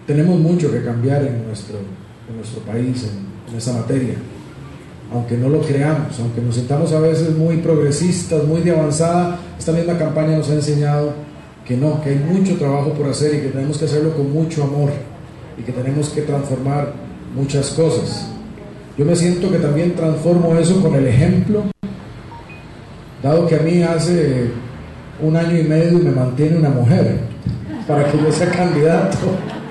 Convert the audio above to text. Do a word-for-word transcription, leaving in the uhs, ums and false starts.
tenemos mucho que cambiar en nuestro, en nuestro país, en, en esa materia, aunque no lo creamos, aunque nos sintamos a veces muy progresistas, muy de avanzada. Esta misma campaña nos ha enseñado que no, que hay mucho trabajo por hacer y que tenemos que hacerlo con mucho amor y que tenemos que transformar muchas cosas. Yo me siento que también transformo eso con el ejemplo, dado que a mí hace un año y medio me mantiene una mujer para que yo sea candidato.